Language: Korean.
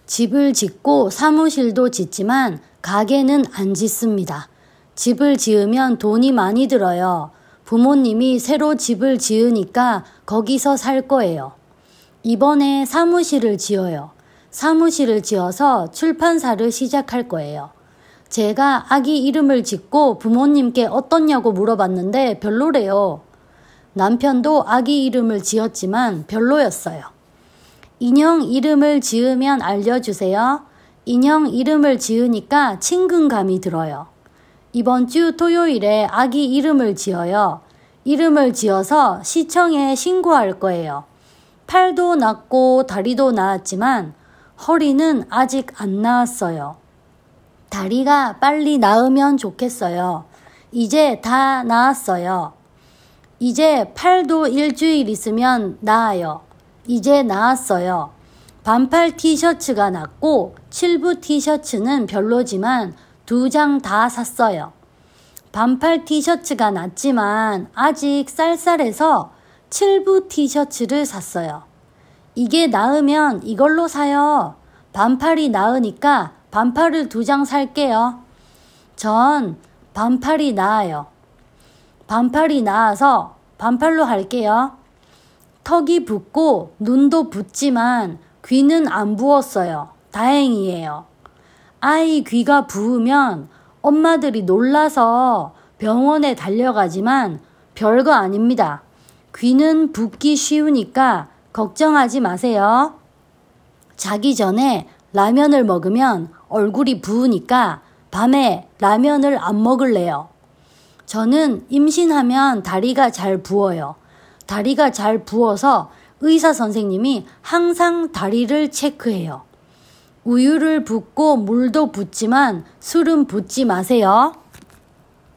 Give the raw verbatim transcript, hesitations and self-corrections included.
집을 짓고 사무실도 짓지만 가게는 안 짓습니다. 집을 지으면 돈이 많이 들어요. 부모님이 새로 집을 지으니까 거기서 살 거예요. 이번에 사무실을 지어요. 사무실을 지어서 출판사를 시작할 거예요. 제가 아기 이름을 짓고 부모님께 어떻냐고 물어봤는데 별로래요. 남편도 아기 이름을 지었지만 별로였어요. 인형 이름을 지으면 알려주세요. 인형 이름을 지으니까 친근감이 들어요. 이번 주 토요일에 아기 이름을 지어요. 이름을 지어서 시청에 신고할 거예요. 팔도 났고 다리도 나았지만 허리는 아직 안 나았어요. 다리가 빨리 나으면 좋겠어요. 이제 다 나았어요. 이제 팔도 일주일 있으면 나아요. 이제 나았어요. 반팔 티셔츠가 났고 칠부 티셔츠는 별로지만 두 장 다 샀어요. 반팔 티셔츠가 났지만 아직 쌀쌀해서 칠부 티셔츠를 샀어요. 이게 나으면 이걸로 사요. 반팔이 나으니까 반팔을 두 장 살게요. 전 반팔이 나아요. 반팔이 나아서 반팔로 할게요. 턱이 붓고 눈도 붓지만 귀는 안 부었어요. 다행이에요. 아이 귀가 부으면 엄마들이 놀라서 병원에 달려가지만 별거 아닙니다. 귀는 붓기 쉬우니까 걱정하지 마세요. 자기 전에 라면을 먹으면 얼굴이 부으니까 밤에 라면을 안 먹을래요. 저는 임신하면 다리가 잘 부어요. 다리가 잘 부어서 의사 선생님이 항상 다리를 체크해요. 우유를 붓고 물도 붓지만 술은 붓지 마세요.